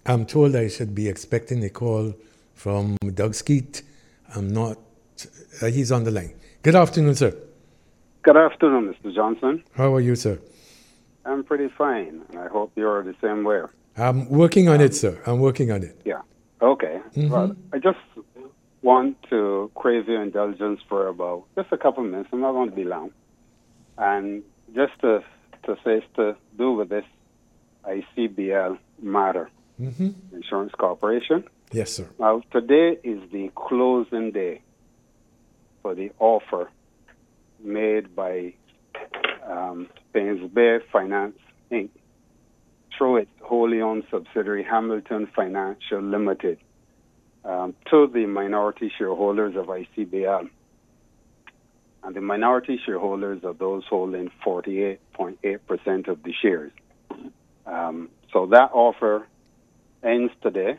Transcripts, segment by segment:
I'm told I should be expecting a call from Doug Skeet. I'm not. He's on the line. Good afternoon, sir. Good afternoon, Mr. Johnson. How are you, sir? I'm pretty fine, and I hope you're the same way. I'm working on it, sir. I'm working on it. Yeah. Okay. Well, I just want to crave your indulgence for about just a couple of minutes. I'm not going to be long. And just to say it's to do with this ICBL matter, Insurance Corporation. Yes, sir. Now, today is the closing day for the offer made by Paynes Bay Finance, Inc. through its wholly owned subsidiary Hamilton Financial Limited to the minority shareholders of ICBL. And the minority shareholders are those holding 48.8% of the shares. So that offer ends today.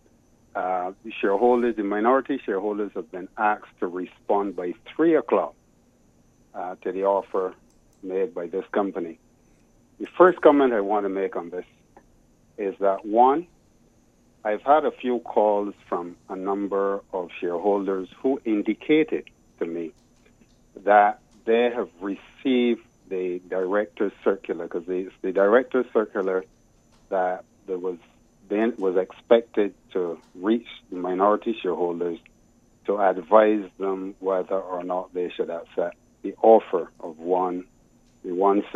The minority shareholders have been asked to respond by 3 o'clock to the offer made by this company. The first comment I want to make on this is that, one, I've had a few calls from a number of shareholders who indicated to me that they have received the director's circular, because it's the director's circular that was expected to reach the minority shareholders to advise them whether or not they should accept the offer of the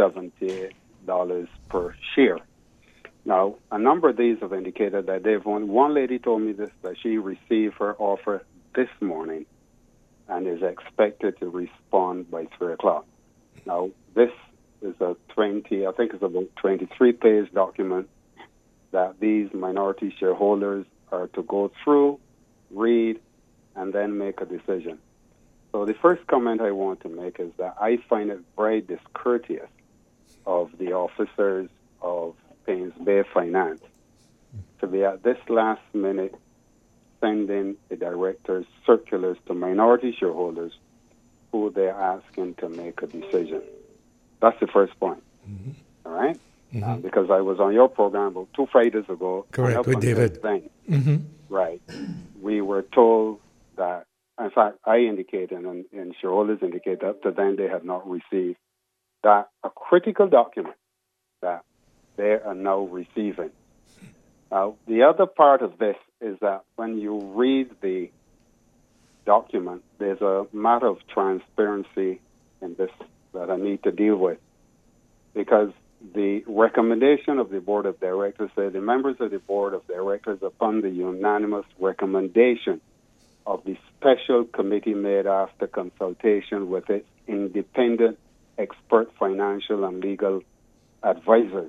$178 per share. Now, a number of these have indicated that one lady told me this, that she received her offer this morning and is expected to respond by 3 o'clock. Now, this is I think it's about 23-page document that these minority shareholders are to go through, read, and then make a decision. So the first comment I want to make is that I find it very discourteous of the officers of Paynes Bay Finance to be at this last minute sending the directors' circulars to minority shareholders who they're asking to make a decision. That's the first point. All right? Because I was on your program about 2 Fridays ago. Correct, with David. Right. We were told that, in fact, I indicated and shareholders indicated up to then they had not received that a critical document that they are now receiving. Now, the other part of this is that when you read the document, there's a matter of transparency in this that I need to deal with, because the recommendation of the Board of Directors said the members of the Board of Directors, upon the unanimous recommendation of the special committee made after consultation with its independent expert financial and legal advisors.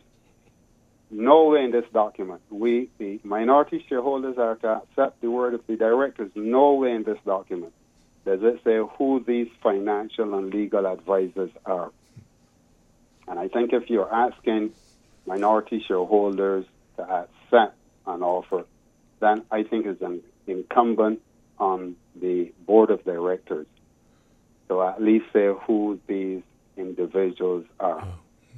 Nowhere in this document, we, the minority shareholders, are to accept the word of the directors. Nowhere in this document does it say who these financial and legal advisors are. And I think if you're asking minority shareholders to accept an offer, then I think it's incumbent on the Board of Directors to at least say who these individuals are.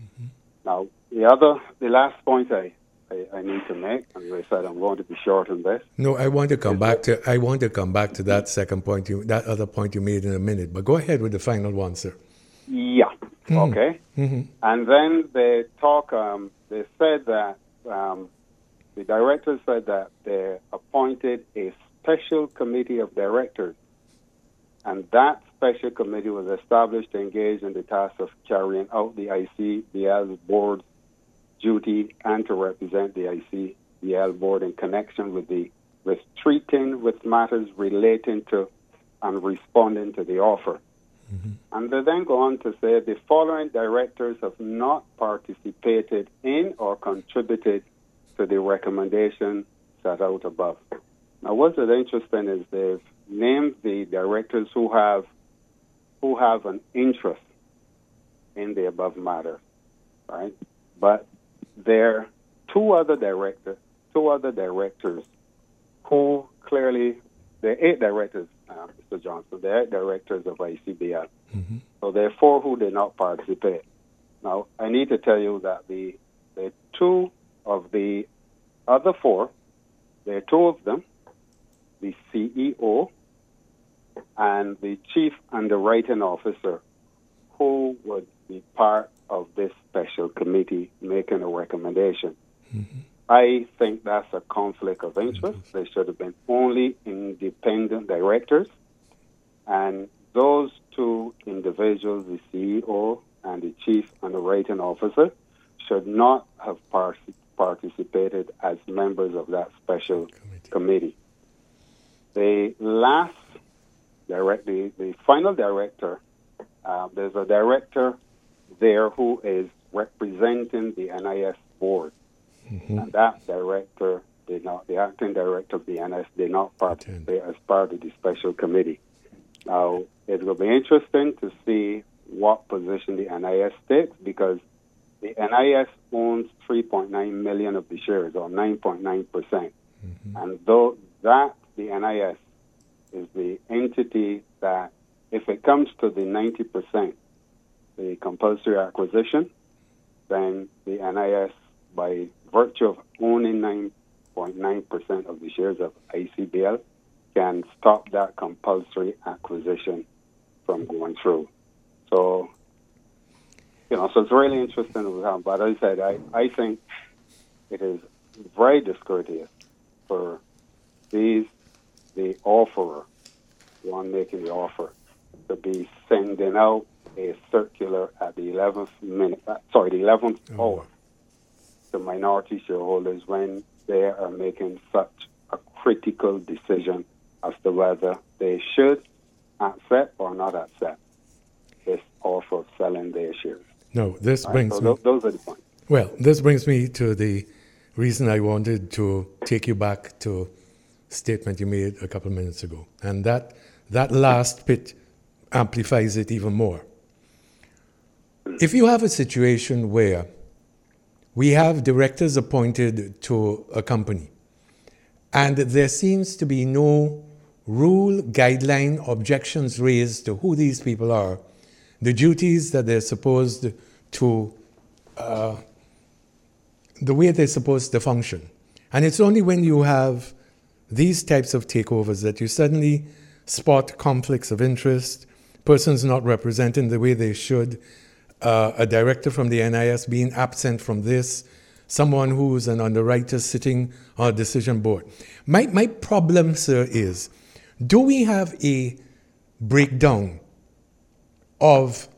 Now, the last point I need to make, and I said I'm going to be short on this. No, I want to come back to that second point, that other point you made in a minute. But go ahead with the final one, sir. Yeah. Okay. And then they said that the directors said that they appointed a special committee of directors, and that special committee was established to engage in the task of carrying out the ICBL board's duty and to represent the ICBL board in connection with treating with matters relating to and responding to the offer. And they then go on to say the following directors have not participated in or contributed to the recommendation set out above. Now, what's interesting is they've named the directors who have an interest in the above matter, right? But there are two other directors who clearly, there are 8 directors, Mr. Johnson. They are directors of ICBL. So there are 4 who did not participate. Now, I need to tell you that the 2 of the other 4 There are two of them, the CEO and the chief underwriting officer, who would be part of this special committee making a recommendation. Mm-hmm. I think that's a conflict of interest. There should have been only independent directors, and those two individuals, the CEO and the chief underwriting officer, should not have participated as members of that special committee. The final director, there's a director there who is representing the NIS board. Mm-hmm. And that director did not, the acting director of the NIS did not participate as part of the special committee. Now, it will be interesting to see what position the NIS takes, because the NIS owns 3.9 million of the shares, or 9.9%. Mm-hmm. And though that, the NIS, is the entity that, if it comes to the 90%, the compulsory acquisition, then the NIS, by virtue of owning 9.9% of the shares of ICBL, can stop that compulsory acquisition from going through. So, so it's really interesting. But as I said, I think it is very discourteous for the offerer, the one making the offer, to be sending out a circular at the 11th hour to minority shareholders when they are making such a critical decision as to whether they should accept or not accept this offer of selling their shares. No, this brings me... Those are the points. Well, this brings me to the reason I wanted to take you back to a statement you made a couple of minutes ago. And that last bit amplifies it even more. If you have a situation where we have directors appointed to a company, and there seems to be no rule, guideline, objections raised to who these people are, the duties that they're supposed to, the way they're supposed to function. And it's only when you have these types of takeovers that you suddenly spot conflicts of interest, persons not representing the way they should, a director from the NIS being absent from this, someone who's an underwriter sitting on a decision board. My problem, sir, is, do we have a breakdown of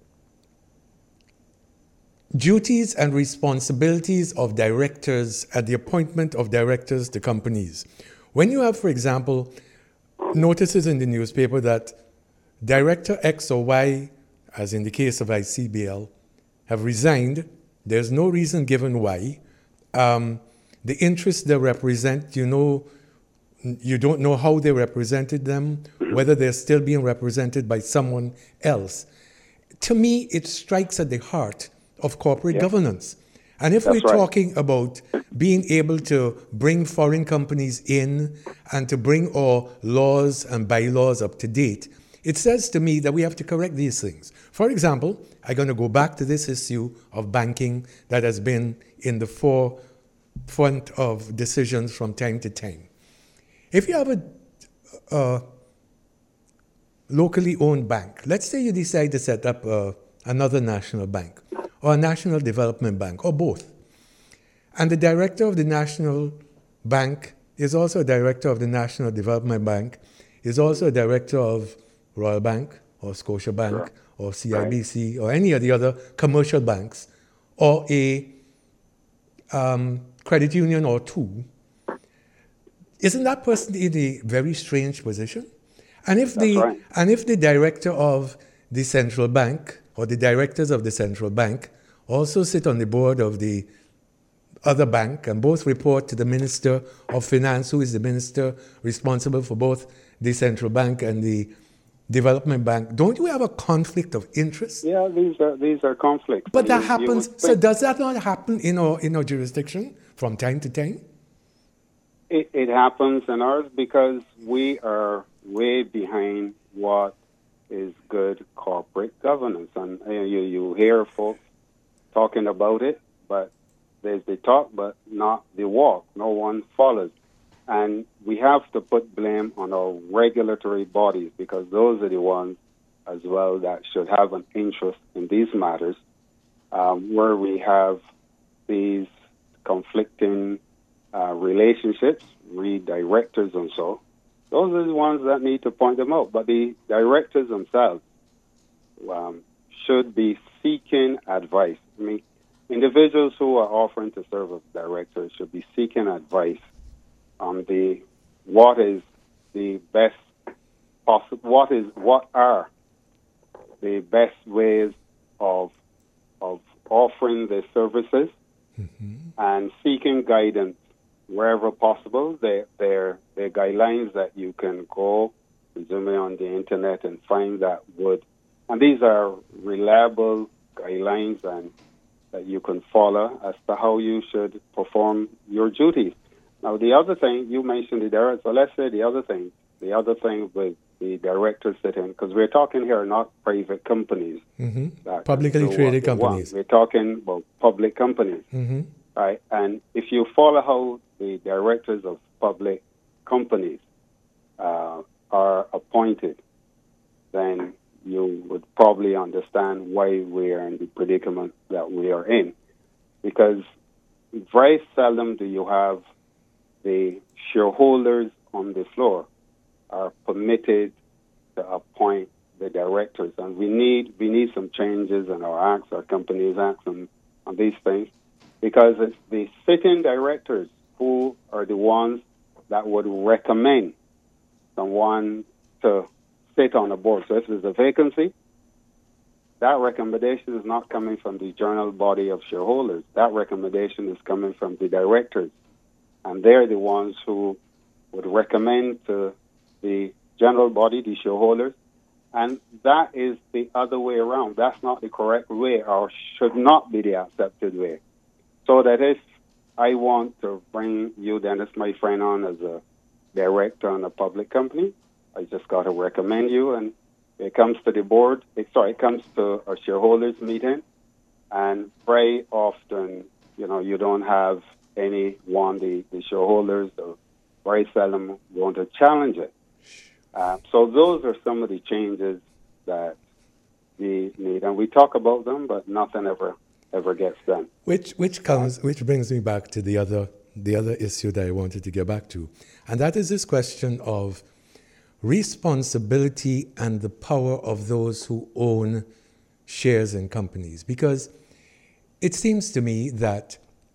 duties and responsibilities of directors at the appointment of directors to companies? When you have, for example, notices in the newspaper that Director X or Y, as in the case of ICBL, have resigned, there's no reason given why. The interests they represent, you don't know how they represented them, whether they're still being represented by someone else. To me, it strikes at the heart of corporate governance. And if we're talking about being able to bring foreign companies in and to bring our laws and bylaws up to date, it says to me that we have to correct these things. For example, I'm going to go back to this issue of banking that has been in the forefront of decisions from time to time. If you have a locally owned bank, let's say you decide to set up another national bank or a national development bank or both, and the director of the national bank is also a director of the National Development Bank, is also a director of Royal Bank or Scotia Bank or CIBC or any of the other commercial banks, or a credit union or two, isn't that person in a very strange position? And if the director of the central bank or the directors of the central bank also sit on the board of the other bank and both report to the Minister of Finance, who is the minister responsible for both the central bank and the development bank, don't you have a conflict of interest? Yeah, these are conflicts. But that happens. So does that not happen in our jurisdiction from time to time? It happens in ours because we are way behind what is good corporate governance. And you hear folks talking about it, but there's the talk, but not the walk. No one follows. And we have to put blame on our regulatory bodies because those are the ones as well that should have an interest in these matters, where we have these conflicting relationships, read directors and so. Those are the ones that need to point them out. But the directors themselves should be seeking advice. I mean, individuals who are offering to serve as directors should be seeking advice on what is the best possible, what are the best ways of offering the services, and seeking guidance wherever possible. There are guidelines that you can go, presumably on the internet, and find that would, and these are reliable guidelines and that you can follow as to how you should perform your duties. Now, the other thing, you mentioned the director, so let's say the other thing with the directors sitting, because we're talking here not private companies. Publicly traded companies. We're talking about public companies. Right? And if you follow how the directors of public companies are appointed, then you would probably understand why we are in the predicament that we are in. Because very seldom do you have the shareholders on the floor are permitted to appoint the directors. And we need some changes in our acts, our companies acts, on these things, because it's the sitting directors who are the ones that would recommend someone to sit on a board. So if there's a vacancy, that recommendation is not coming from the general body of shareholders. That recommendation is coming from the directors. And they're the ones who would recommend to the general body, the shareholders. And that is the other way around. That's not the correct way, or should not be the accepted way. So that if I want to bring you, Dennis, my friend, on as a director on a public company, I just got to recommend you, and it comes to the board. It comes to a shareholders meeting, and very often, you don't have anyone, the shareholders are very seldom going to challenge it. So those are some of the changes that we need, and we talk about them, but nothing ever gets done. Which brings me back to the other issue that I wanted to get back to, and that is this question of responsibility and the power of those who own shares in companies. Because it seems to me that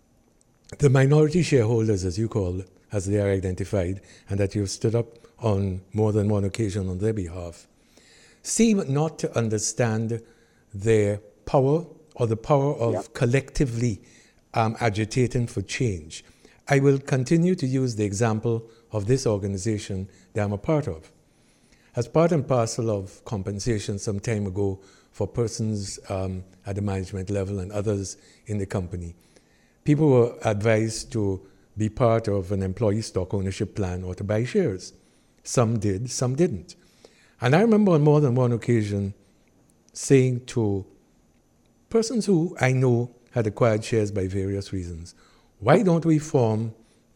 the minority shareholders, as you call, as they are identified, and that you've stood up on more than one occasion on their behalf, seem not to understand their power or the power of collectively agitating for change. I will continue to use the example of this organization that I'm a part of. As part and parcel of compensation some time ago for persons at the management level and others in the company, people were advised to be part of an employee stock ownership plan or to buy shares. Some did, some didn't. And I remember on more than one occasion saying to persons who I know had acquired shares by various reasons, why don't we form,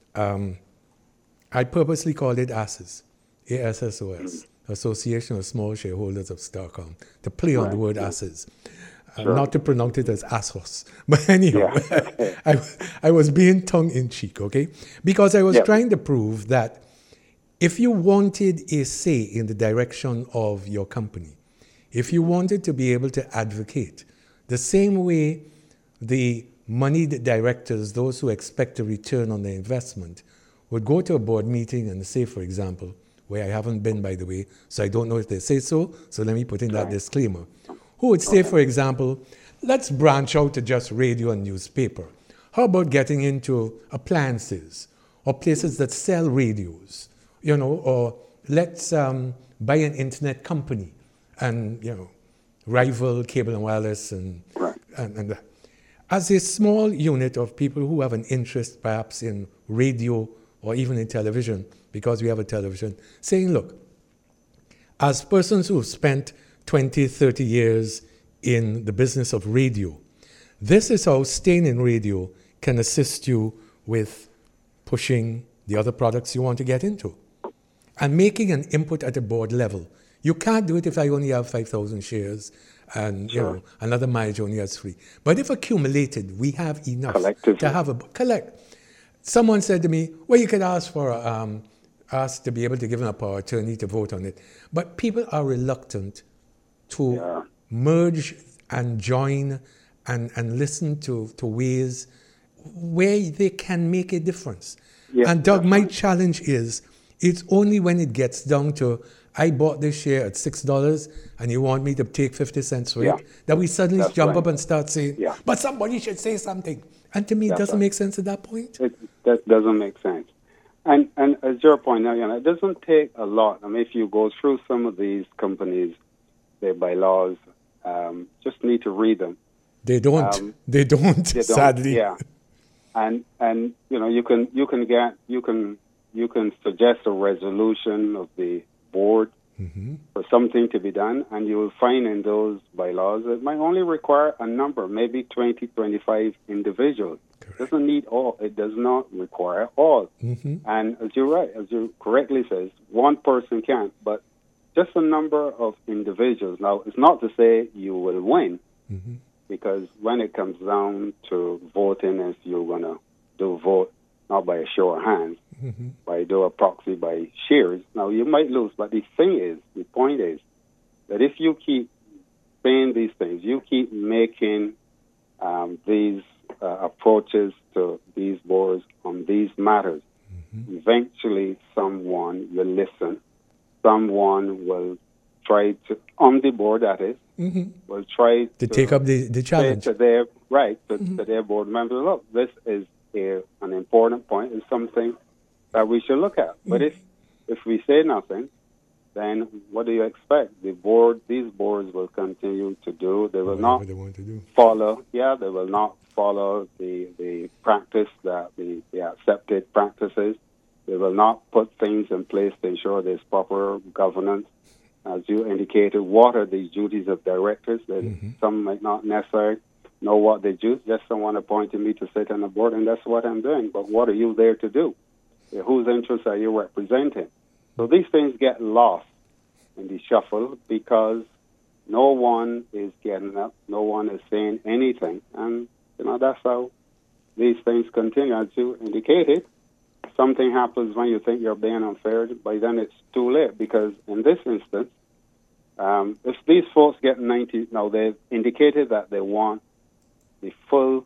I purposely called it ASSOS, ASSOS, Association of Small Shareholders of Starcom, to play on the word ASSOS. Not to pronounce it as ASSOS. But anyhow, I was being tongue-in-cheek, okay? Because I was trying to prove that if you wanted a say in the direction of your company, if you wanted to be able to advocate the same way the moneyed directors, those who expect a return on their investment, would go to a board meeting and say, for example, where I haven't been, by the way, so I don't know if they say so let me put in that disclaimer, who would say, for example, let's branch out to just radio and newspaper. How about getting into appliances or places that sell radios, or let's buy an internet company and, rival cable and wireless and as a small unit of people who have an interest perhaps in radio or even in television, because we have a television, saying, look, as persons who have spent 20, 30 years in the business of radio, this is how staying in radio can assist you with pushing the other products you want to get into. And making an input at a board level. You can't do it if I only have 5,000 shares and another manager only has 3. But if accumulated, we have enough to have a collect. Someone said to me, well, you could ask for ask to be able to give a power attorney to vote on it. But people are reluctant to merge and join and listen to ways where they can make a difference. And Doug, my challenge is, it's only when it gets down to, I bought this share at $6 and you want me to take 50 cents for it, that we suddenly jump up and start saying, but somebody should say something. And to me, it doesn't make sense at that point. That doesn't make sense. And as your point now, it doesn't take a lot. I mean, if you go through some of these companies, their bylaws, just need to read them. They don't, sadly. Yeah. And you can suggest a resolution of the board for something to be done, and you will find in those bylaws it might only require a number, maybe 20, 25 individuals. Correct. It doesn't need all. It does not require all. And as you correctly says, one person can't, but just a number of individuals. Now, it's not to say you will win, because when it comes down to voting, if you're going to do vote not by a show of hands, by do a proxy by shares, now you might lose. But the point is that if you keep saying these things, you keep making these approaches to these boards on these matters, eventually someone will listen. Someone will try to, on the board that is, will try to take up the challenge. To their board members, look, this is an important point, is something that we should look at. But if we say nothing, then what do you expect? These boards will continue to do. They will not follow. Yeah, they will not follow the practice that the accepted practices. They will not put things in place to ensure there's proper governance. As you indicated, what are the duties of directors? Some might not necessarily know what they do. Just someone appointed me to sit on the board, and that's what I'm doing. But what are you there to do? Whose interests are you representing? So these things get lost in the shuffle because no one is getting up, no one is saying anything. And, that's how these things continue. As you indicated, something happens when you think you're being unfair, by then it's too late, because in this instance, if these folks get 90, now they've indicated that they want the full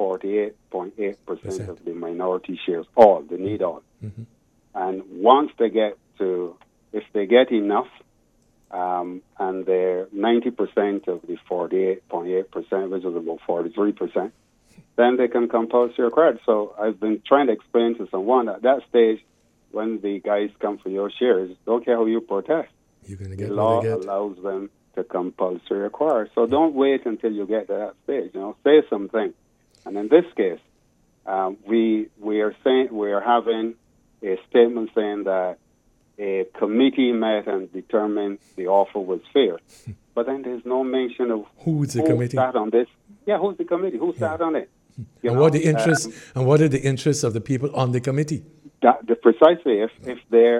48.8% of the minority shares, they need all. And once they get to, if they get enough, and they're 90% of the 48.8%, which is about 43%, then they can compulsory acquire. So I've been trying to explain to someone at that stage, when the guys come for your shares, don't care how you protest. You're going to get the law allows them to compulsory acquire. So don't wait until you get to that stage. Say something. And in this case, we are having a statement saying that a committee met and determined the offer was fair. But then there's no mention of who sat on this. Yeah, who's the committee? Who sat on it? What are the interests of the people on the committee? Precisely. If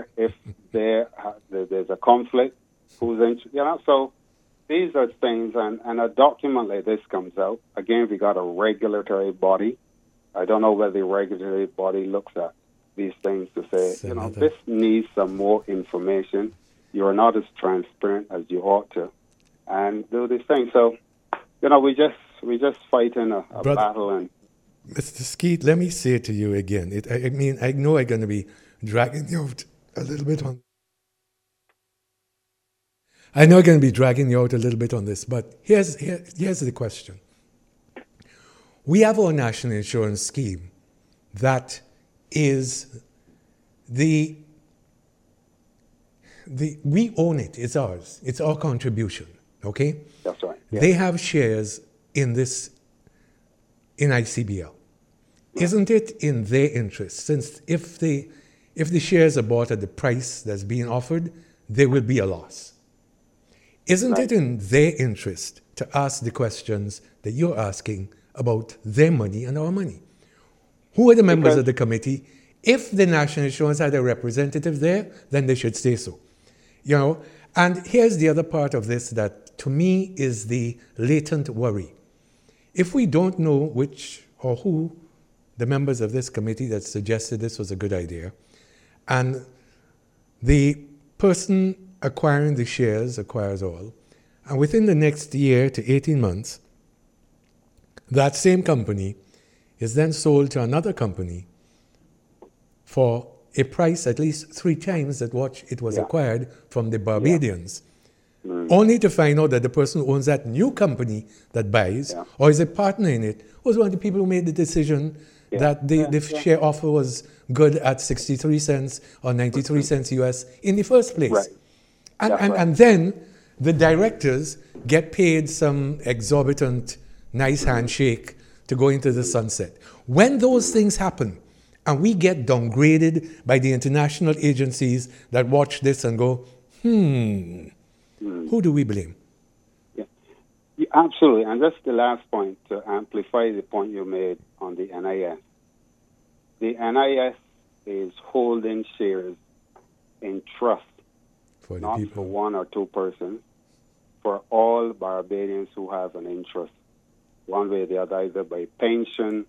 there's a conflict, who's in? So these are things, and a document like this comes out. Again, we got a regulatory body. I don't know whether the regulatory body looks at these things to say, this needs some more information. You're not as transparent as you ought to, and do these things. So, we just fighting a battle. And Mr. Skeet, let me say to you again. I know I'm going to be dragging you out a little bit on. I know I'm going to be dragging you out a little bit on this, but here's the question. We have our national insurance scheme that is we own it. It's ours. It's our contribution. Okay? That's right. Yeah. They have shares in ICBL. Isn't it in their interest, since if the shares are bought at the price that's being offered, there will be a loss? Isn't it in their interest to ask the questions that you're asking about their money and our money? Who are the members of the committee? If the National Insurance had a representative there, then they should say so. You know, and here's the other part of this that to me is the latent worry. If we don't know which or who the members of this committee that suggested this was a good idea, and the person acquiring the shares acquires all, and within the next year to 18 months, that same company is then sold to another company for a price at least 3 times at what it was acquired from the Barbadians, only to find out that the person who owns that new company that buys or is a partner in it was one of the people who made the decision that the share offer was good at 63 cents or 93 cents US in the first place. Right. And then the directors get paid some exorbitant nice handshake to go into the sunset. When those things happen, and we get downgraded by the international agencies that watch this and go, who do we blame? Yeah, absolutely. And that's the last point to amplify the point you made on the NIS. The NIS is holding shares in trust, For the not people. for one or two persons, for all Barbadians who have an interest, one way or the other, either by pension,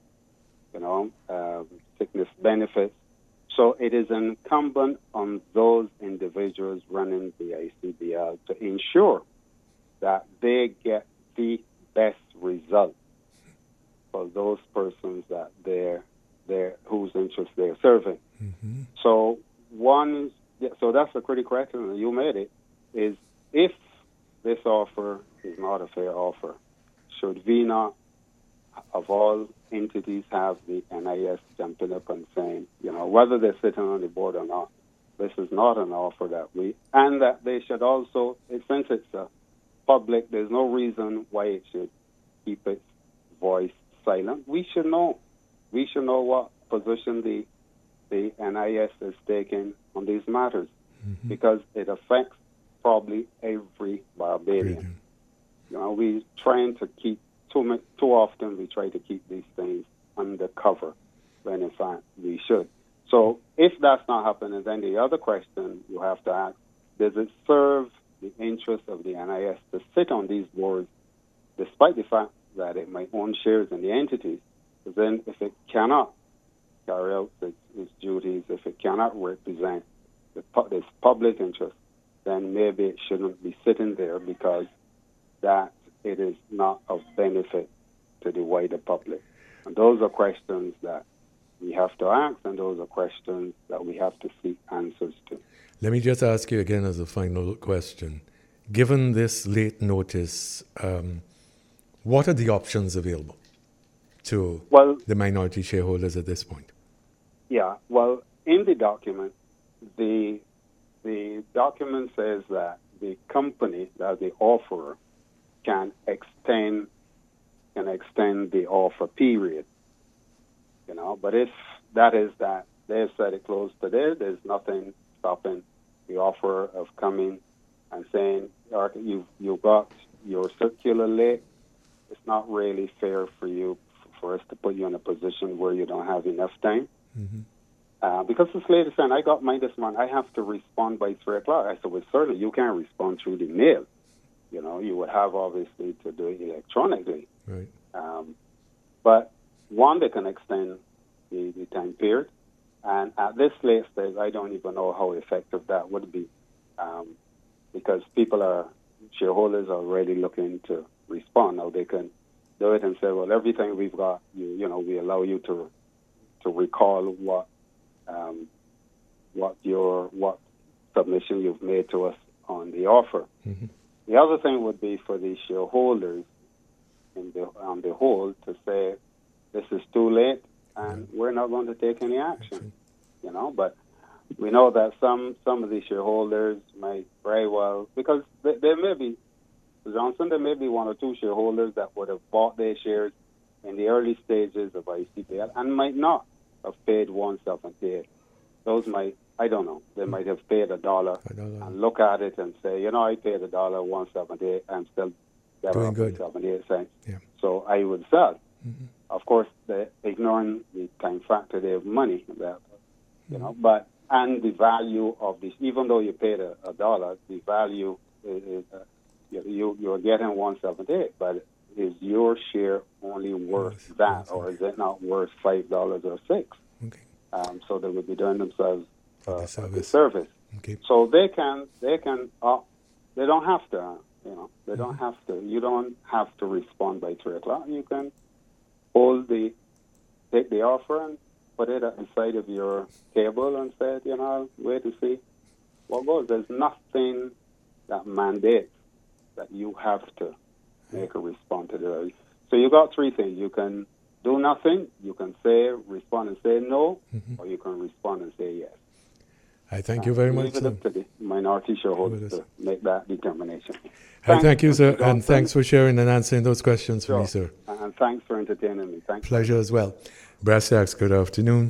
sickness benefits. So it is incumbent on those individuals running the ICBL to ensure that they get the best result for those persons that whose interests they're serving. Mm-hmm. So that's a critical question, and you made it, is if this offer is not a fair offer, should we not, of all entities, have the NIS jumping up and saying, whether they're sitting on the board or not, this is not an offer and that they should also, since it's public, there's no reason why it should keep its voice silent. We should know what position the NIS is taking on these matters, because it affects probably every Barbadian. We trying to keep too often we try to keep these things undercover when in fact we should. So if that's not happening, then the other question you have to ask, does it serve the interest of the NIS to sit on these boards despite the fact that it might own shares in the entities? Because then if it cannot carry out its duties, if it cannot represent this public interest, then maybe it shouldn't be sitting there, because that it is not of benefit to the wider public. And those are questions that we have to ask, and those are questions that we have to seek answers to. Let me just ask you again as a final question. Given this late notice, what are the options available to the minority shareholders at this point? Yeah, well, in the document, the document says that the company, that the offerer, can extend the offer period. But if that is that they've said it closed today, there's nothing stopping the offerer of coming and saying, you got your circular late. It's not really fair for us to put you in a position where you don't have enough time. Mm-hmm. Because this lady said, I got mine this month, I have to respond by 3 o'clock. I said, well, certainly you can't respond through the mail. You would have obviously to do it electronically. Right. But one, they can extend the time period. And at this late stage, I don't even know how effective that would be, because shareholders are already looking to respond. Now they can do it and say, well, everything we've got, we allow you to recall what submission you've made to us on the offer. Mm-hmm. The other thing would be for the shareholders on the whole to say, this is too late and we're not going to take any action. But we know that some of the shareholders might very well, because there may be, Johnson, there may be 1 or 2 shareholders that would have bought their shares in the early stages of ICBL and might not have paid $1.78. Those might, I don't know, they might have paid $1 and look at it and say, I paid $1, $1.78, I'm still better off with 78 cents. Yeah. So I would sell. Mm-hmm. Of course, ignoring the time factor, they have money that you know, but and the value of this, even though you paid a dollar, the value is you're getting 178, but is your share only worth that, or is it not worth $5 or $6? Okay. So they would be doing themselves The a service. Okay. So they can they don't have to, you know, they don't have to. You don't have to respond by 3 o'clock. You can take the offer and put it at the side of your table and say, you know, I'll wait to see what goes. There's nothing that mandates that you have to make a response to the. So you got 3 things. You can do nothing. You can respond and say no, or you can respond and say yes. I thank you very much, sir. Leave it up to the minority shareholders to make that determination. I thank you, sir, and thanks for sharing and answering those questions for me, sir. And thanks for entertaining me. Thanks. Pleasure as well. Brassac, good afternoon.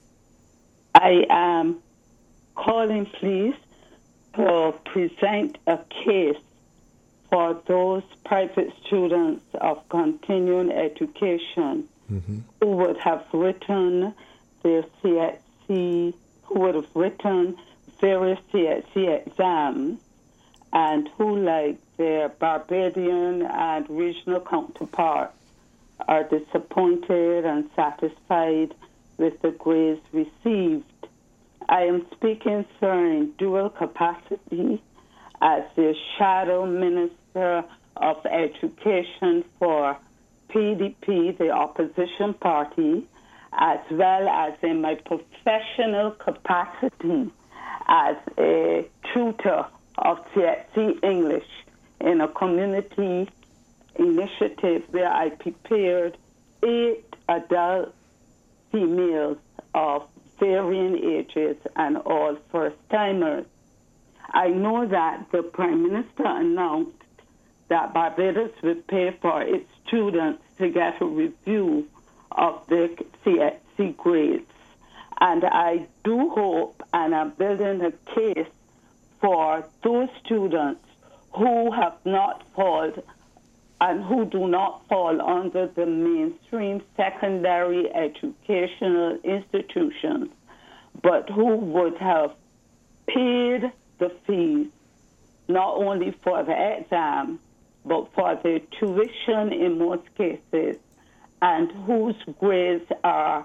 I am calling, please, to present a case for those private students of continuing education who would have written their CXC, who would have written various CXC exams, and who, like their Barbadian and regional counterparts, are disappointed and satisfied with the grades received. I am speaking, sir, in dual capacity as the shadow minister of education for PDP, the opposition party, as well as in my professional capacity as a tutor of CXC English in a community initiative where I prepared 8 adult females of varying ages and all first-timers. I know that the Prime Minister announced that Barbados would pay for its students to get a review of their CXC grades. And I do hope, and I'm building a case for those students who have not fallen and who do not fall under the mainstream secondary educational institutions, but who would have paid the fees not only for the exam, but for the tuition in most cases, and whose grades are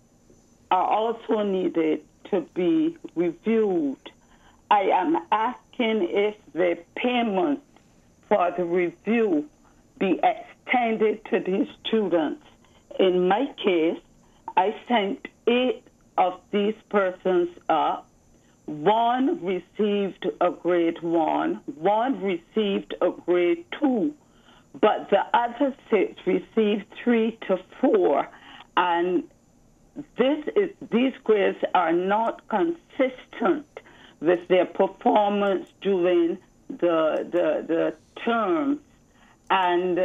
also needed to be reviewed. I am asking if the payment for the review be extended to these students. In my case, I sent 8 of these persons up. 1 received a grade 1, 1 received a grade 2, but the other 6 received 3 to 4, and these grades are not consistent with their performance during the term. And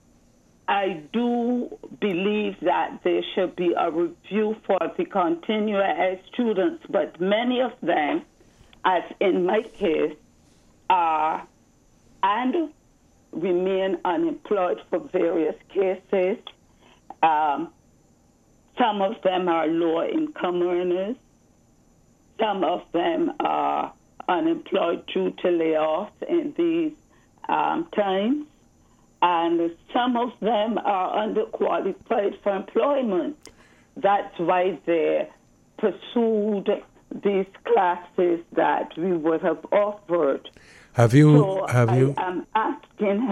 I do believe that there should be a review for the continuing ed students, but many of them, as in my case, are and remain unemployed for various cases. Some of them are lower income earners. Some of them are unemployed due to layoffs in these times. And some of them are underqualified for employment. That's why they pursued these classes that we would have offered. I am asking,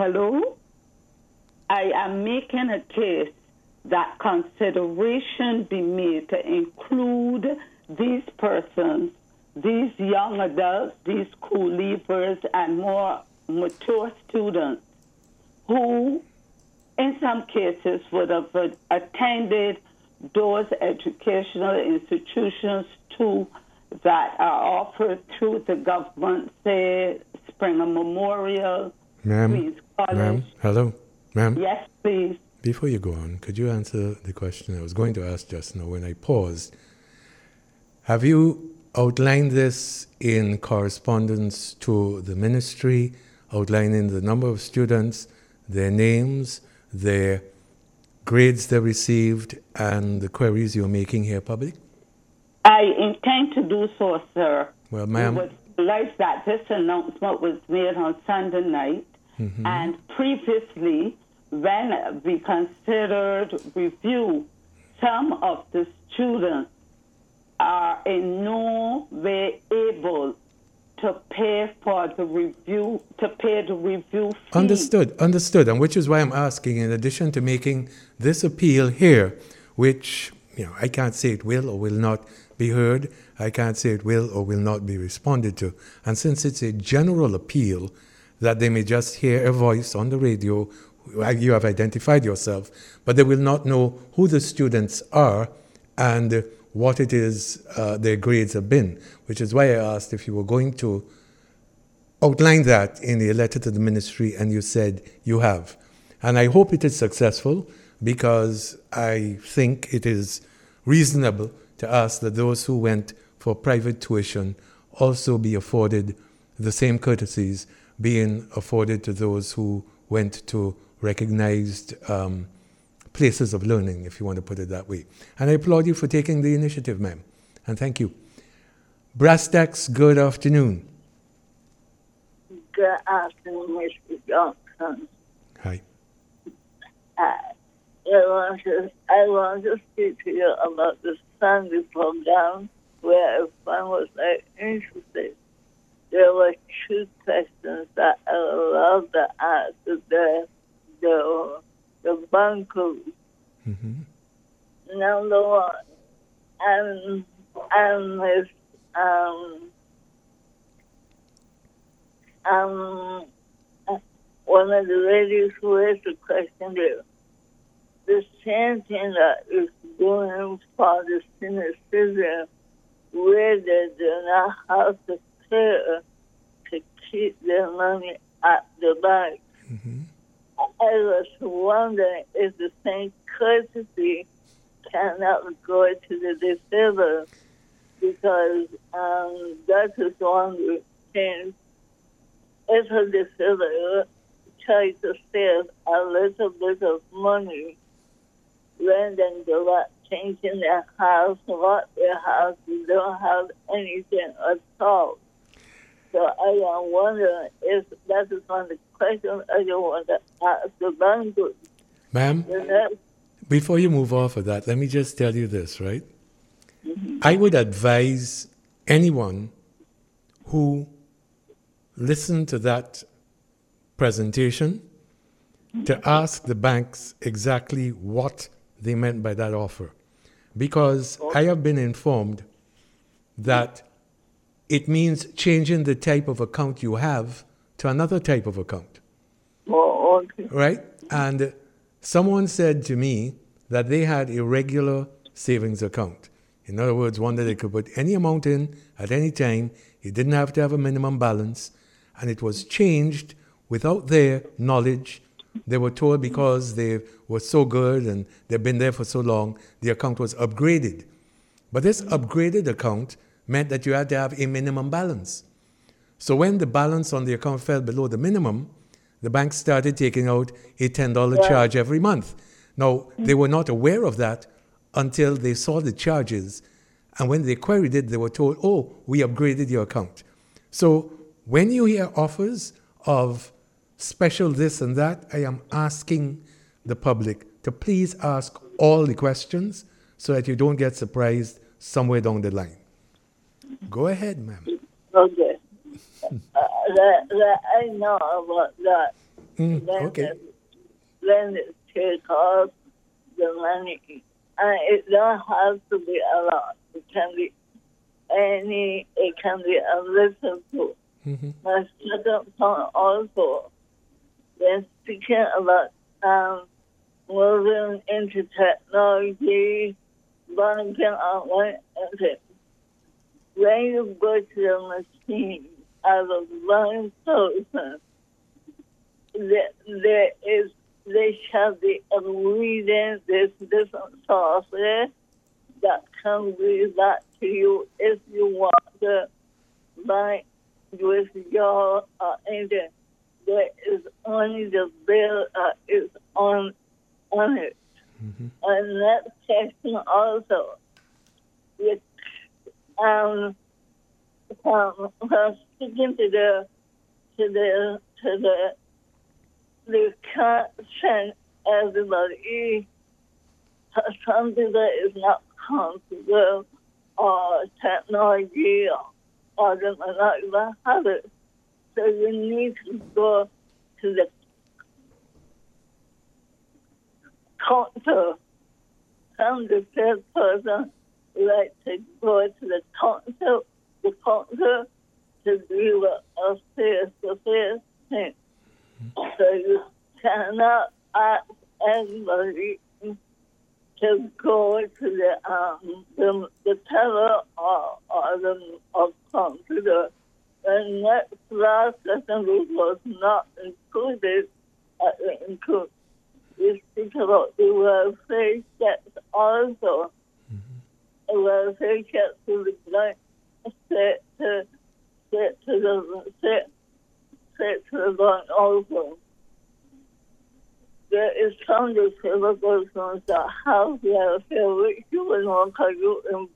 I am making a case that consideration be made to include these persons, these young adults, these school leavers, and more mature students who, in some cases, would have attended those educational institutions too that are offered through the government, say Springer Memorial, Queen's College. Hello, ma'am. Yes, please. Before you go on, could you answer the question I was going to ask just now when I paused? Have you outlined this in correspondence to the ministry, outlining the number of students, their names, their grades they received, and the queries you're making here public? I intend to do so, sir. Well, We ma'am. would like that this announcement was made on Sunday night, and previously, when we considered review, some of the students are in no way able to pay for the review, to pay the review fee. Understood. And which is why I'm asking, in addition to making this appeal here, which, I can't say it will or will not be heard, I can't say it will or will not be responded to. And since it's a general appeal that they may just hear a voice on the radio, you have identified yourself, but they will not know who the students are and what it is their grades have been, which is why I asked if you were going to outline that in a letter to the ministry, and you said you have. And I hope it is successful, because I think it is reasonable to ask that those who went for private tuition also be afforded the same courtesies being afforded to those who went to recognized places of learning, if you want to put it that way. And I applaud you for taking the initiative, ma'am. And thank you. Brastax, good afternoon. Good afternoon, Mr. Johnson. Hi. I want to speak to you about the Sunday program where I was interested. There were two questions that I would love to ask the bankers. Number one, I'm with one of the ladies who asked the question there. The same thing that is going for the senior citizen, where they do not have to pay to keep their money at the bank. I was wondering if the same courtesy cannot go to the disabled, because that is one of the things. If a disabled tries to save a little bit of money, when they go out changing their house, what their house, they don't have anything at all. So I am wondering if that is one of the questions I want to ask the bank. Ma'am, before you move off of that, let me just tell you this, right? I would advise anyone who listened to that presentation to ask the banks exactly what they meant by that offer. Because I have been informed that it means changing the type of account you have to another type of account. Oh, okay. Right? And someone said to me that they had a regular savings account. In other words, one that they could put any amount in at any time. It didn't have to have a minimum balance. And it was changed without their knowledge. They were told because they were so good and they've been there for so long, the account was upgraded. But this upgraded account meant that you had to have a minimum balance. So when the balance on the account fell below the minimum, the bank started taking out a $10 charge every month. Now, they were not aware of that until they saw the charges. And when they queried it, they were told, oh, we upgraded your account. So when you hear offers of special this and that, I am asking the public to please ask all the questions so that you don't get surprised somewhere down the line. Go ahead, ma'am. Okay. I know about that. Okay. Then it take off the money. And it don't have to be a lot. It can be it can be a little too. My second point also, when speaking about moving into technology, banking online, when you go to the machine as a blind person, they shall be reading this different software that can read that to you if you want to buy with your agent. There is only the bill is on it. And that section also, Speaking to they can't send everybody something that is not comfortable or technology or they might not even have it. So you need to go to the counter. Some the first person like to go to the counter to do a face-to-face thing. So you cannot ask anybody to go to the teller or the computer. The next last lesson was not included. We speak about the welfare checks also. The welfare checks to the blind, set to the blind also. There is some disabled persons that have welfare, which you will not do,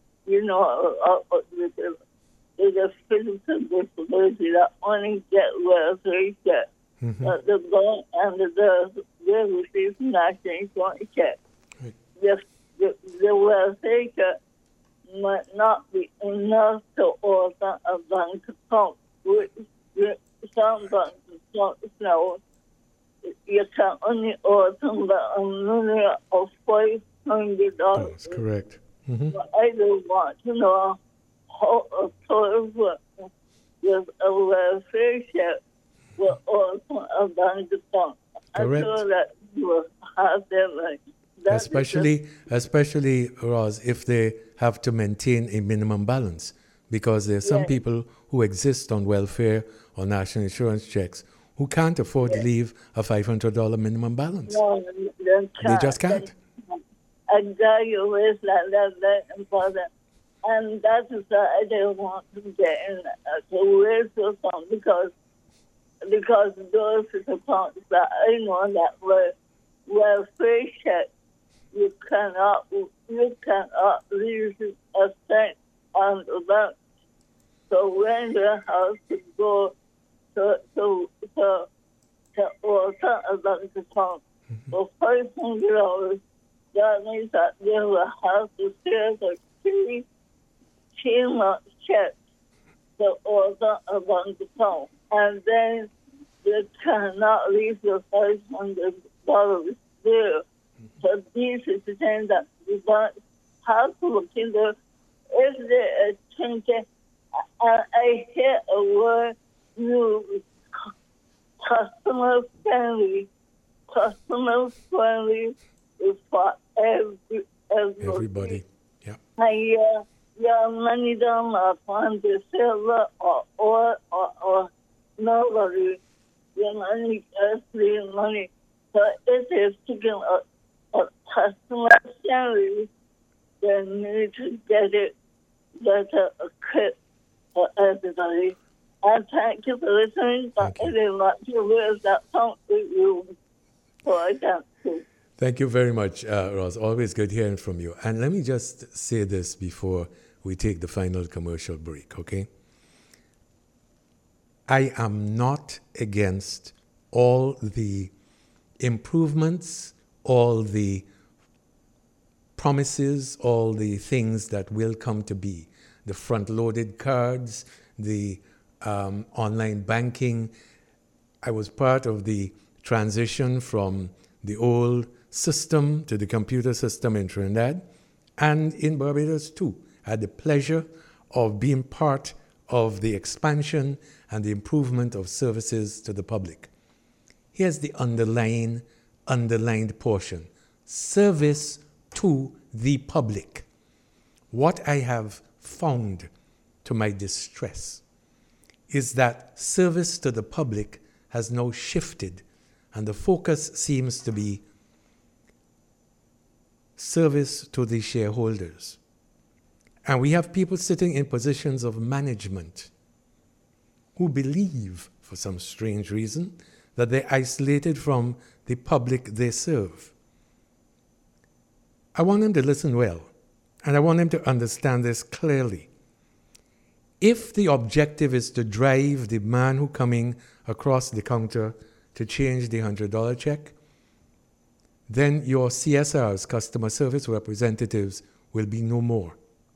with a physical disability that only get welfare check. But the blind and the deaf, they receive national insurance check. Right. The welfare check might not be enough to open a bank account, which some bank accounts now you can only open a minimum of $500. That's correct. But I don't want to know how a person with a welfare check will open a bank account. Correct. I feel that you will have them like that. Especially, Roz, if they have to maintain a minimum balance, because there are some people who exist on welfare or national insurance checks who can't afford to leave a $500 minimum balance. No, they just can't. Exactly, it's like that's very important. And that is why I don't want to get in to waste of some because those accounts that I know that were free check, you cannot leave a cent on the bank. So when you have to go to open a bank account for $500, that means that they will have to pay the 3-month check to open a bank account. And then they cannot leave the $500 there. So this is the thing that the bank have to look into. If they are thinking, I hear a word, new customer friendly is for everybody. Yeah. And your money don't upon the silver or nobody. Your money is free money. So if they're speaking of customer friendly, they need to get it better equipped for everybody. And thank you for listening. I didn't want to lose that song with you. So I can't see. Thank you very much, Roz. Always good hearing from you. And let me just say this before we take the final commercial break, okay? I am not against all the improvements, all the promises, all the things that will come to be. The front-loaded cards, the online banking. I was part of the transition from the old system to the computer system in Trinidad and in Barbados too. I had the pleasure of being part of the expansion and the improvement of services to the public. Here's the underlined portion. Service to the public. What I have found to my distress is that service to the public has now shifted, and the focus seems to be service to the shareholders. And we have people sitting in positions of management who believe, for some strange reason, that they're isolated from the public they serve. I want them to listen well, and I want them to understand this clearly. if the objective is to drive the man who coming across the counter to change the $100 check, then your CSRs, customer service representatives, will be no more.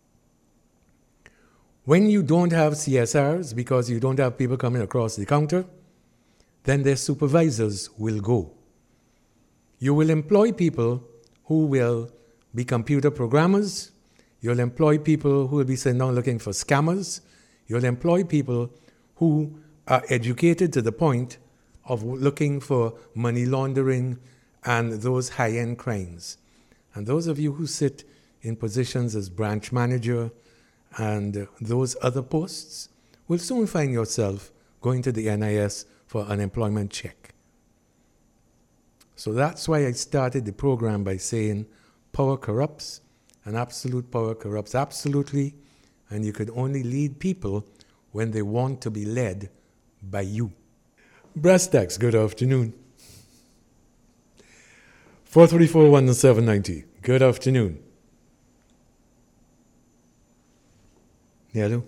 When you don't have CSRs because you don't have people coming across the counter, then their supervisors will go. You will employ people who will be computer programmers. You'll employ people who will be sitting down looking for scammers. You'll employ people who are educated to the point of looking for money laundering and those high-end crimes. And those of you who sit in positions as branch manager and those other posts will soon find yourself going to the NIS for unemployment check. So that's why I started the program by saying power corrupts, and absolute power corrupts absolutely, and you could only lead people when they want to be led by you. Brass Tacks, good afternoon. 434-1790, good afternoon. Hello?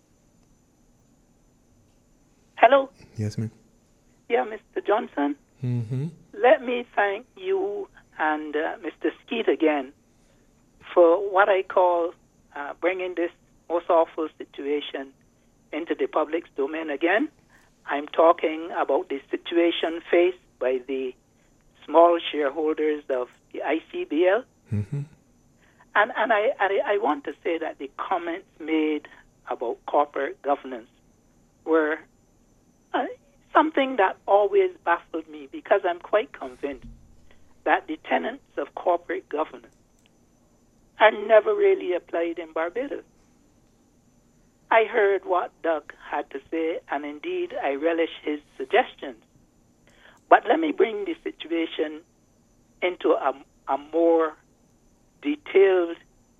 Hello? Yes, ma'am. Yeah, Mr. Johnson. Mm-hmm. Let me thank you and Mr. Skeet again for what I call bringing this most awful situation into the public's domain again. I'm talking about the situation faced by the small shareholders of the ICBL. Mm-hmm. And I want to say that the comments made about corporate governance were something that always baffled me, because I'm quite convinced that the tenets of corporate governance are never really applied in Barbados. I heard what Doug had to say, and indeed I relish his suggestions. But let me bring the situation into a more detailed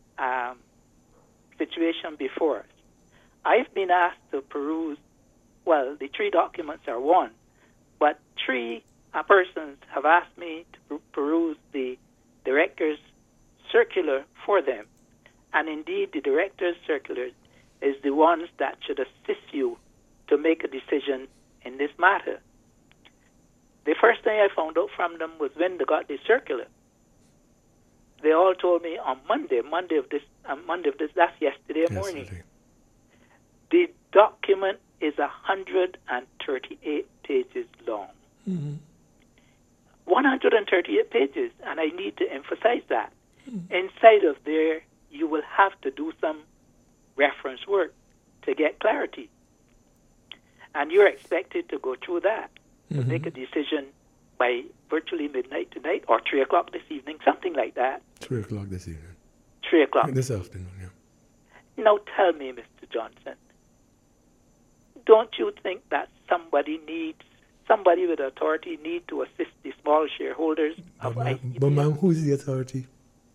situation before us. I've been asked to peruse, well, the three documents are one, but three persons have asked me to peruse the director's circular for them. And indeed, the director's circular is the ones that should assist you to make a decision in this matter. The first thing I found out from them was when they got the circular. They all told me on Monday of this, that's yesterday morning. The document is 138 pages long. Mm-hmm. 138 pages, and I need to emphasize that. Mm-hmm. Inside of there, you will have to do some reference work to get clarity. And you're expected to go through that, to make a decision by virtually midnight tonight or 3 o'clock this evening, something like that. 3 o'clock this evening. 3 o'clock. This afternoon, yeah. Now tell me, Mr. Johnson, don't you think that somebody with authority need to assist the small shareholders of ICBL? But ma'am, who's the authority?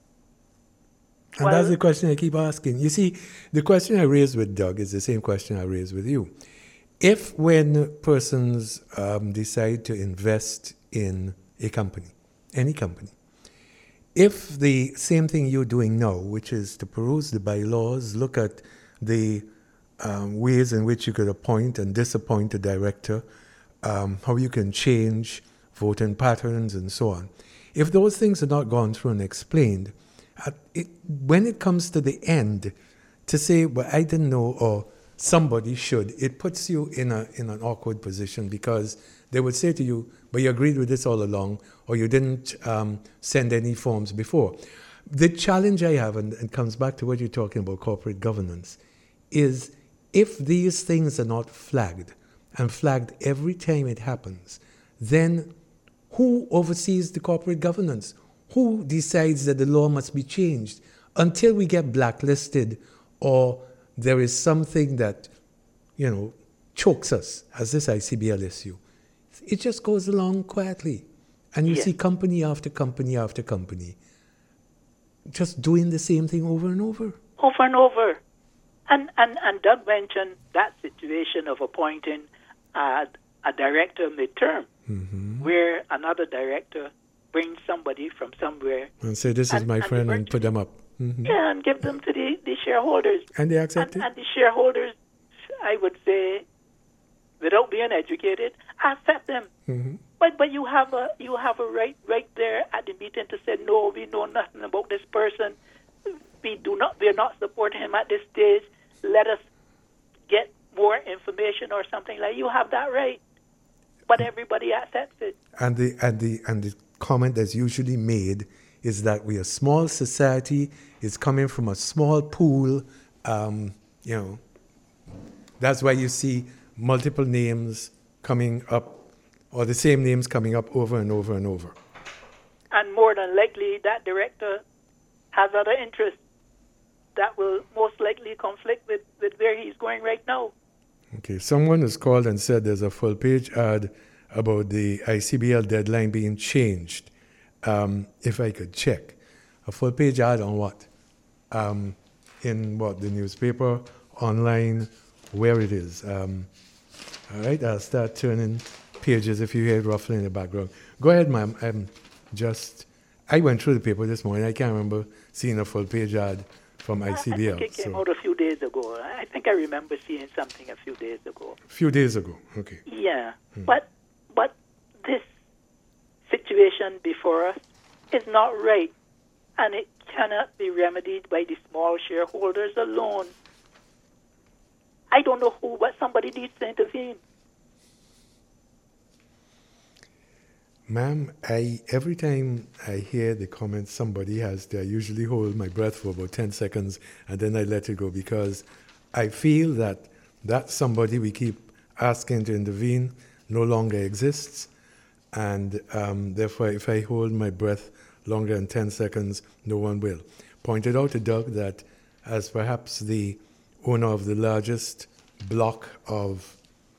And that's the question I keep asking. You see, the question I raised with Doug is the same question I raised with you. If when persons decide to invest in a company, any company, if the same thing you're doing now, which is to peruse the bylaws, look at the ways in which you could appoint and disappoint a director, how you can change voting patterns and so on. If those things are not gone through and explained, when it comes to the end, to say, well, I didn't know, or somebody should, it puts you in an awkward position, because they would say to you, but you agreed with this all along, or you didn't send any forms before. The challenge I have, and it comes back to what you're talking about, corporate governance, is if these things are not flagged, and flagged every time it happens, then who oversees the corporate governance? Who decides that the law must be changed? Until we get blacklisted, or there is something that, chokes us, as this ICBL issue, it just goes along quietly. And you see company after company after company just doing the same thing over and over. Over and over. And Doug mentioned that situation of appointing a director midterm, where another director brings somebody from somewhere and say, this is my friend, and put them up. Yeah, and give them to the shareholders. And they accept it? And the shareholders I would say, without being educated, accept them. Mm-hmm. But you have a right there at the meeting to say, no, we know nothing about this person. We are not supporting him at this stage. Let us get more information or something like. You have that right, but everybody accepts it. And the comment that's usually made is that we are a small society. It's coming from a small pool. That's why you see multiple names coming up, or the same names coming up over and over and over. And more than likely, that director has other interests that will most likely conflict with where he's going right now. Okay, someone has called and said there's a full-page ad about the ICBL deadline being changed. If I could check. A full-page ad on what? In what? The newspaper, online, where it is. All right, I'll start turning pages if you hear it ruffling in the background. Go ahead, ma'am. I went through the paper this morning. I can't remember seeing a full-page ad from ICBL. I think it came out a few days ago. I think I remember seeing something a few days ago. A few days ago, okay. Yeah, but this situation before us is not right, and it cannot be remedied by the small shareholders alone. I don't know who, but somebody needs to intervene. Ma'am, every time I hear the comment somebody has there, I usually hold my breath for about 10 seconds and then I let it go, because I feel that somebody we keep asking to intervene no longer exists, and therefore if I hold my breath longer than 10 seconds, no one will. Pointed out to Doug that as perhaps the owner of the largest block of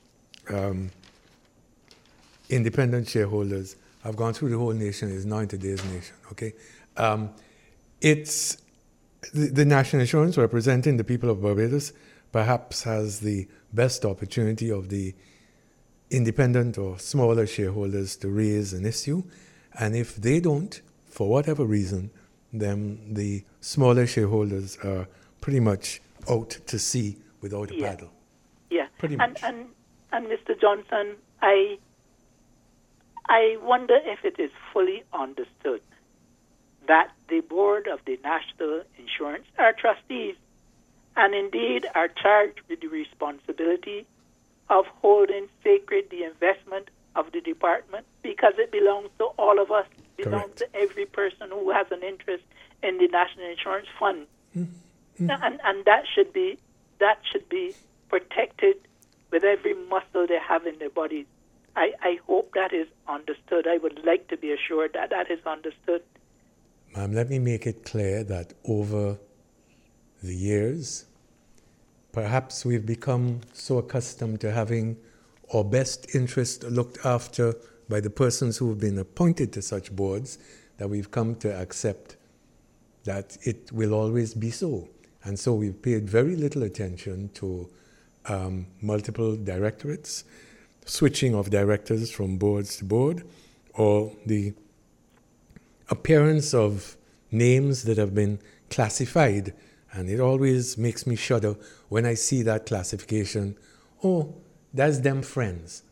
independent shareholders, I've gone through the whole nation, is now in today's nation, okay? It's the National Insurance, representing the people of Barbados, perhaps has the best opportunity of the independent or smaller shareholders to raise an issue. And if they don't, for whatever reason, then the smaller shareholders are pretty much out to sea without a paddle. Yeah, pretty much. And Mr. Johnson, I wonder if it is fully understood that the board of the National Insurance are trustees and indeed are charged with the responsibility of holding sacred the investment of the department, because it belongs to all of us, belongs to every person who has an interest in the National Insurance Fund. Mm-hmm. And that should be protected with every muscle they have in their bodies. I hope that is understood. I would like to be assured that that is understood. Ma'am, let me make it clear that over the years, perhaps we've become so accustomed to having our best interest looked after by the persons who have been appointed to such boards that we've come to accept that it will always be so. And so we've paid very little attention to multiple directorates, switching of directors from boards to board, or the appearance of names that have been classified. And it always makes me shudder when I see that classification. Oh, that's them friends.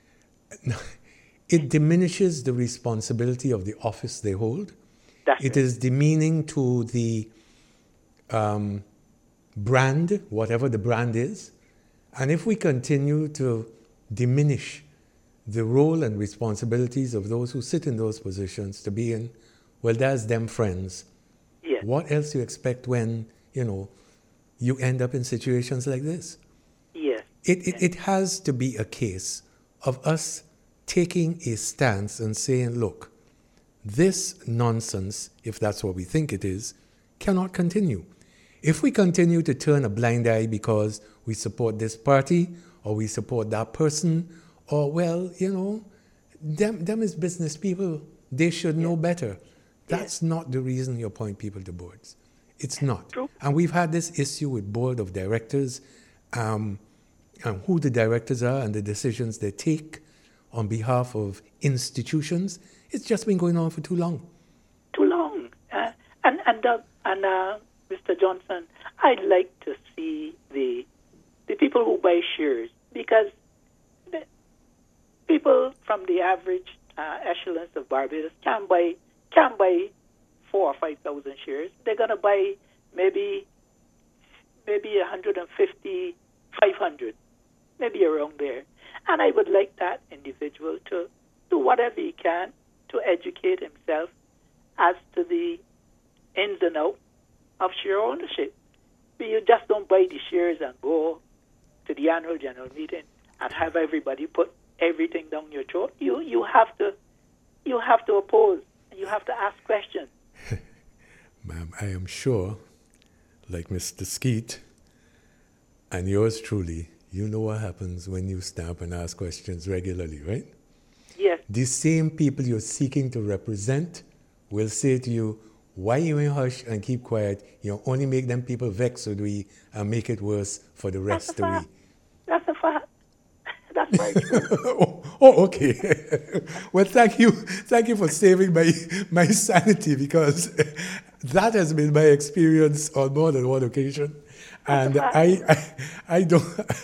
It diminishes the responsibility of the office they hold. It is demeaning to the brand, whatever the brand is. And if we continue to diminish the role and responsibilities of those who sit in those positions to be in, well, that's them friends. Yes. What else do you expect when, you end up in situations like this? Yes. It has to be a case of us taking a stance and saying, look, this nonsense, if that's what we think it is, cannot continue. If we continue to turn a blind eye because we support this party or we support that person, or, well, them as business people, they should know better. That's not the reason you appoint people to boards. It's not. True. And we've had this issue with board of directors, and who the directors are and the decisions they take on behalf of institutions. It's just been going on for too long. Too long. And Mr. Johnson, I'd like to see the the people who buy shares, because the people from the average echelons of Barbados can't buy 4,000 or 5,000 shares. They're going to buy maybe 150, 500, maybe around there. And I would like that individual to do whatever he can to educate himself as to the ins and outs of share ownership. But you just don't buy the shares and go to the annual general meeting and have everybody put everything down your throat. You have to oppose. You have to ask questions. Ma'am, I am sure, like Mr. Skeet and yours truly, you know what happens when you stamp and ask questions regularly, right? Yes. The same people you're seeking to represent will say to you, why you in hush and keep quiet? You only make them people vex with we and make it worse for the rest of we. That's a fact. That's very true. Oh, okay. Well, thank you for saving my sanity, because that has been my experience on more than one occasion, and I don't.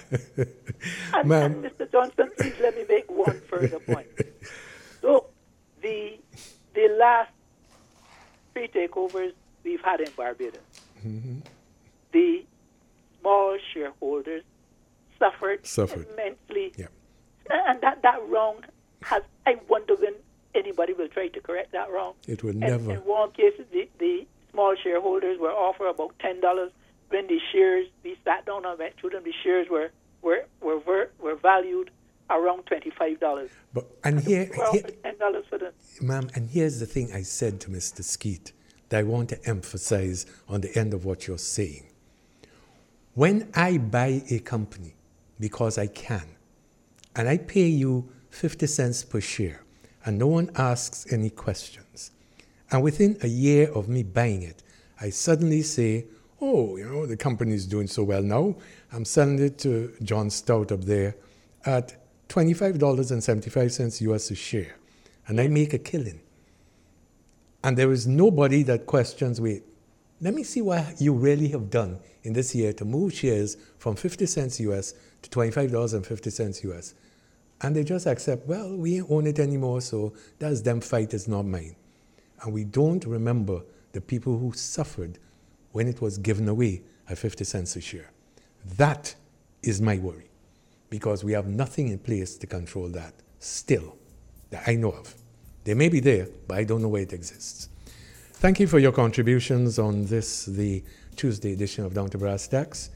Ma'am, Mr. Johnson, please let me make one further point. So, the last 3 takeovers we've had in Barbados, the small shareholders suffered immensely. Yeah. And that wrong I wonder when anybody will try to correct that wrong. It will never. In one case, the small shareholders were offered about $10 when the shares, we sat down and went through them, the shares were valued around $25. And here, $10 for them. Ma'am, and here's the thing I said to Mr. Skeet that I want to emphasize on the end of what you're saying. When I buy a company, because I can, and I pay you 50 cents per share, and no one asks any questions, and within a year of me buying it, I suddenly say, oh, the company is doing so well now, I'm selling it to John Stout up there at $25.75 US a share, and I make a killing. And there is nobody that questions, wait, let me see what you really have done in this year to move shares from 50 cents US to $25.50 US. And they just accept, well, we ain't own it anymore, so that's them fight, it's not mine. And we don't remember the people who suffered when it was given away at 50 cents a share. That is my worry, because we have nothing in place to control that still, that I know of. They may be there, but I don't know where it exists. Thank you for your contributions on this, the Tuesday edition of Down to Brass Tacks.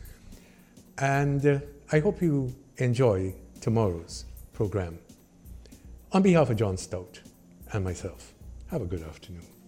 And I hope you enjoy tomorrow's program. On behalf of John Stout and myself, have a good afternoon.